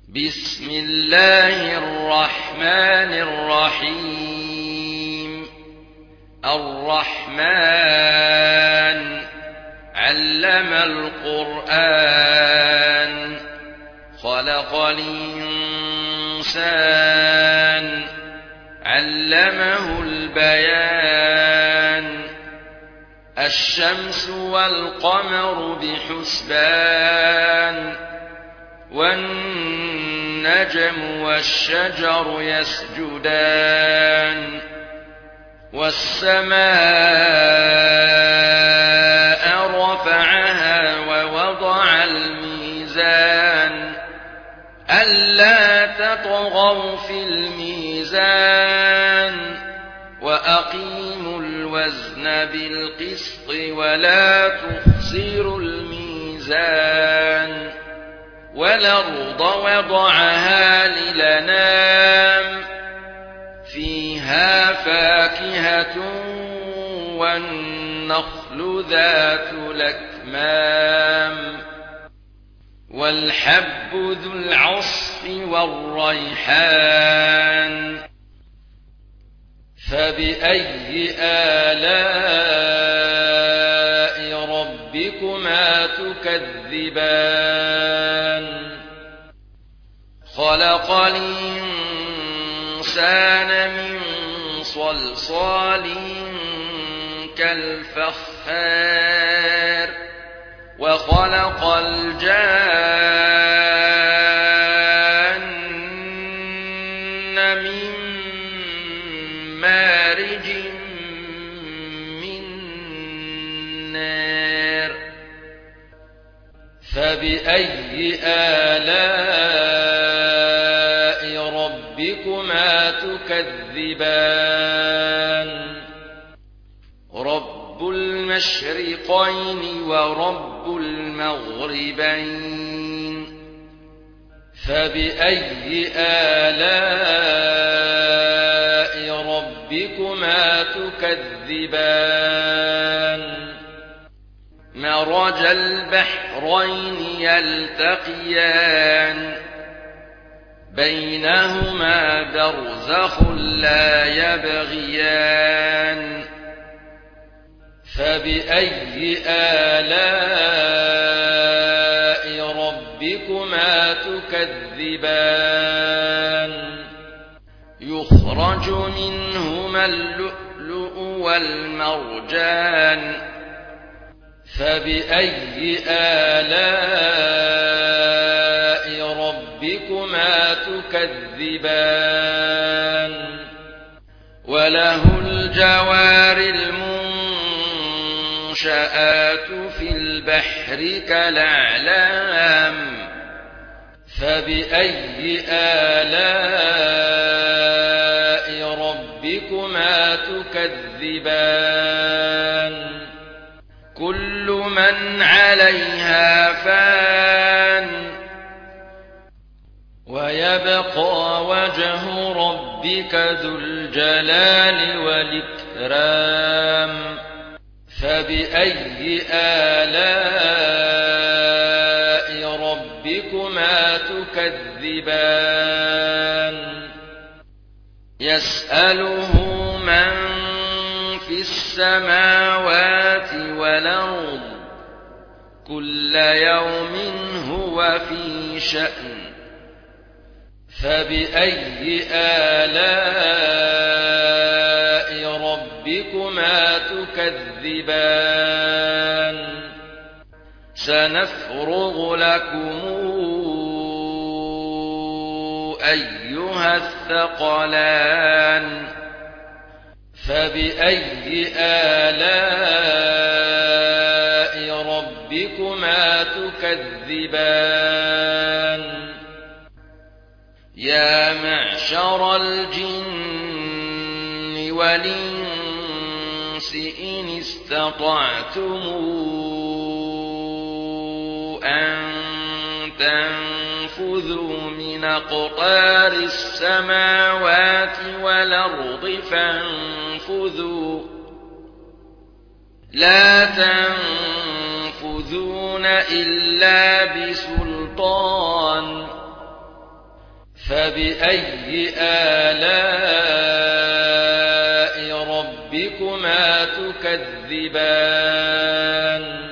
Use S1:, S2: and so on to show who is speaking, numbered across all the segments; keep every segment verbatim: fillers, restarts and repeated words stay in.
S1: بسم الله الرحمن الرحيم. الرحمن علم القرآن خلق الإنسان علمه البيان الشمس والقمر بحسبان والنجم والشجر يسجدان والسماء رفعها ووضع الميزان ألا تطغوا في الميزان وأقيموا الوزن بالقسط ولا تخسروا الميزان والأرض وضعها للأنام فيها فاكهة والنخل ذات الأكمام والحب ذو العصف والريحان فبأي آلاء ربكما تكذبان خلق الإنسان من صلصال كالفخار وخلق الجان من مارج من نار فبأي آلاء ربكما تكذبان رب المشرقين ورب المغربين فبأي آلاء ربكما تكذبان مرج البحرين يلتقيان بينهما برزخ لا يبغيان فبأي آلاء ربكما تكذبان يخرج منهما اللؤلؤ والمرجان فبأي آلاء ربكما تكذبان وله الجوار المنشآت في البحر كالأعلام فبأي آلاء ربكما تكذبان كل من عليها فان ويبقى وجه ربك ذو الجلال والإكرام فبأي آلاء ربكما تكذبان يسأله من في السماوات والأرض كل يوم هو في شأن فبأي آلاء ربكما تكذبان سنفرغ لكم أيها الثقلان فبأي آلاء ربكما تكذبان يا معشر الجن والإنس إن استطعتم أن تنفذوا من أقطار السماوات والأرض فانفذوا لا تنفذون إلا بسلطان فبأي آلاء ربكما تكذبان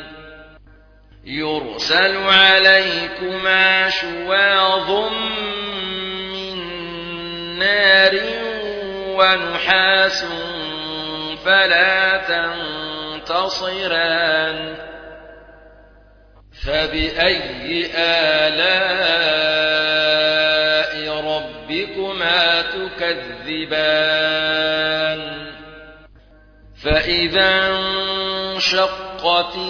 S1: يرسل عليكما شواظ من نار ونحاس فلا تنتصران فبأي آلاء ربكما تكذبان فإذا انشقت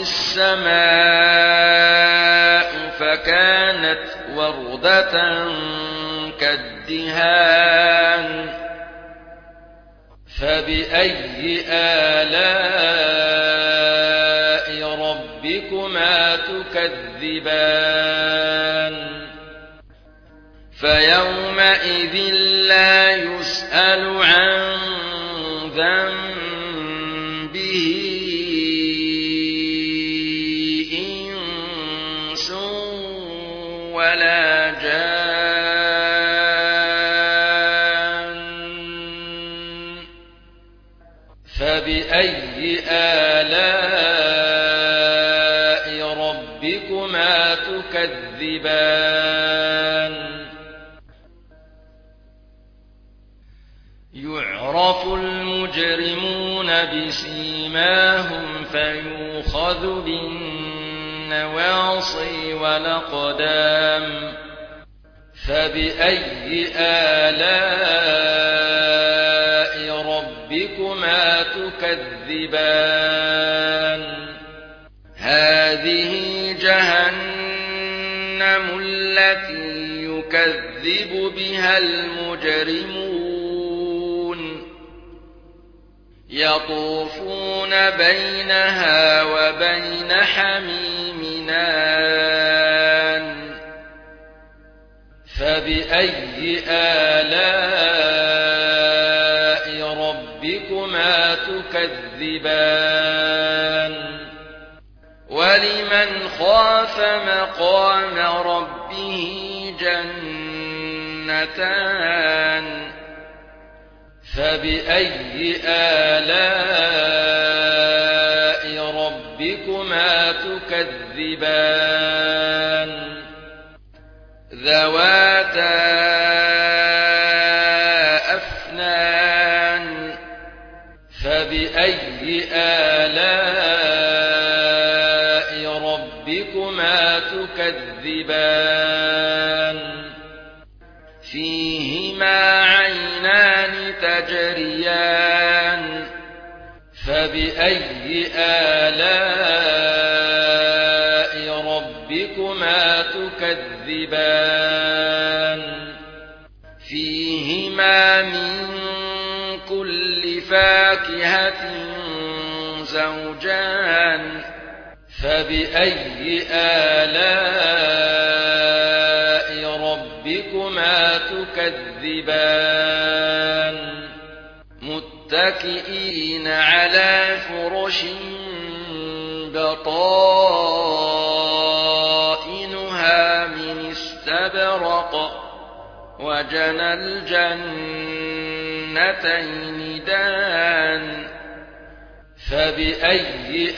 S1: السماء فكانت وردة كالدهان فبأي آلاء ربكما تكذبان فيومئذ لا يسأل عن ذنبه إنس ولا جان فبأي آلاء ربكما تكذبان يعرف المجرمون بسيماهم فيؤخذ بالنواصي والأقدام فبأي آلاء ربكما تكذبان هذه جهنم التي يكذب بها المجرمون يطوفون بينها وبين حميم آن فبأي آلاء ربكما تكذبان ولمن خاف مقام ربه جنتان فبأي آلاء ربكما تكذبان ذواتا أفنان فبأي آلاء ربكما تكذبان فيهما عينان تجريان فبأي آلاء ربكما تكذبان فيهما من كل فاكهة زوجان فبأي آلاء ربكما تكذبان متكئين على فرش بطائنها من استبرق وجنى الجنتين دان فبأي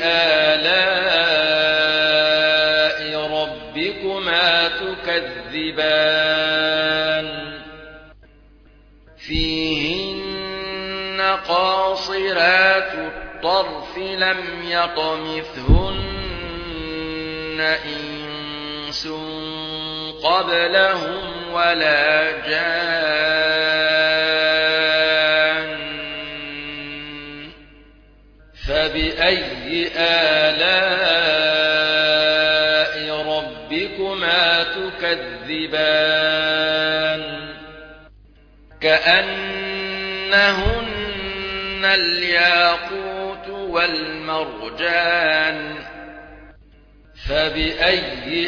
S1: آلاء ربكما تكذبان فيهن قاصرات الطرف لم يطمثهن إنس قبلهم ولا جان فبأي آلاء ربكما تكذبان كأنهن الياقوت والمرجان فبأي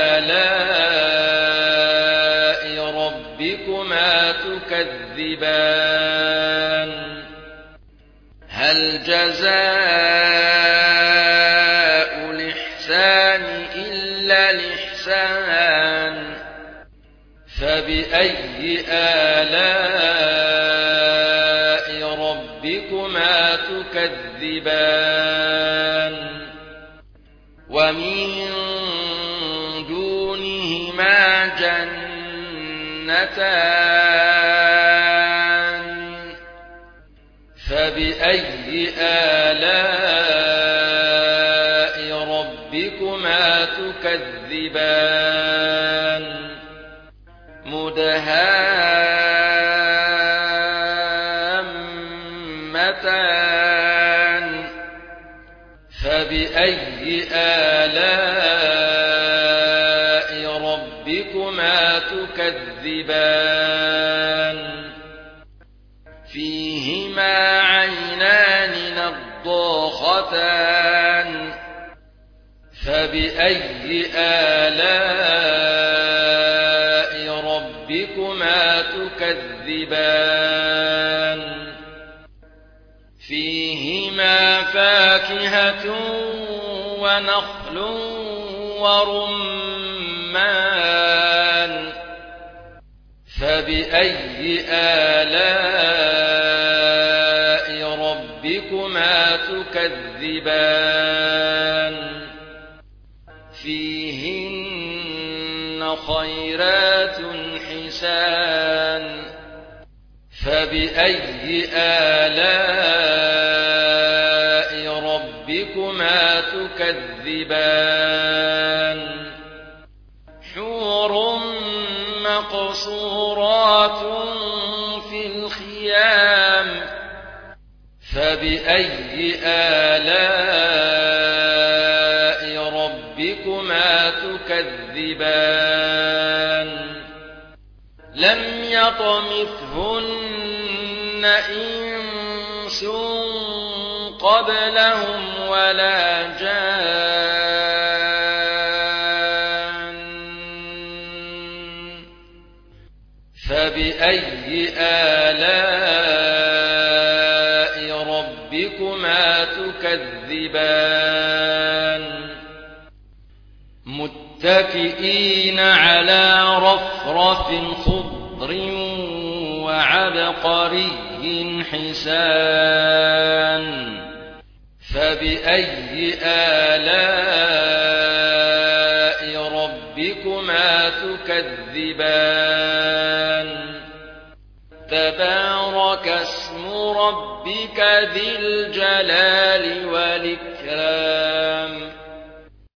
S1: آلاء ربكما تكذبان هل جزاء الإحسان إلا الإحسان فبأي آلاء ربكما تكذبان ومن دونهما جنتان فبأي آلاء ربكما تكذبان مدهامتان فبأي آلاء ربكما تكذبان فيهما عينان نضاختان فبأي آلاء ربكما تكذبان فيهما فاكهة ونخل ورمان فبأي آلاء ربكما تكذبان فيهن خيرات حسان فبأي آلاء ربكما تكذبان حور مقصورات في الخيام فبأي آلاء ربكما تكذبان لم يطمثهن إنس قبلهم ولا جان فبأي آلاء ربكما تكذبان متكئين على رفرف خضر وعبقري حسان فبأي آلاء ربكما تكذبان تبارك اسم ربك ذي الجلال والإكرام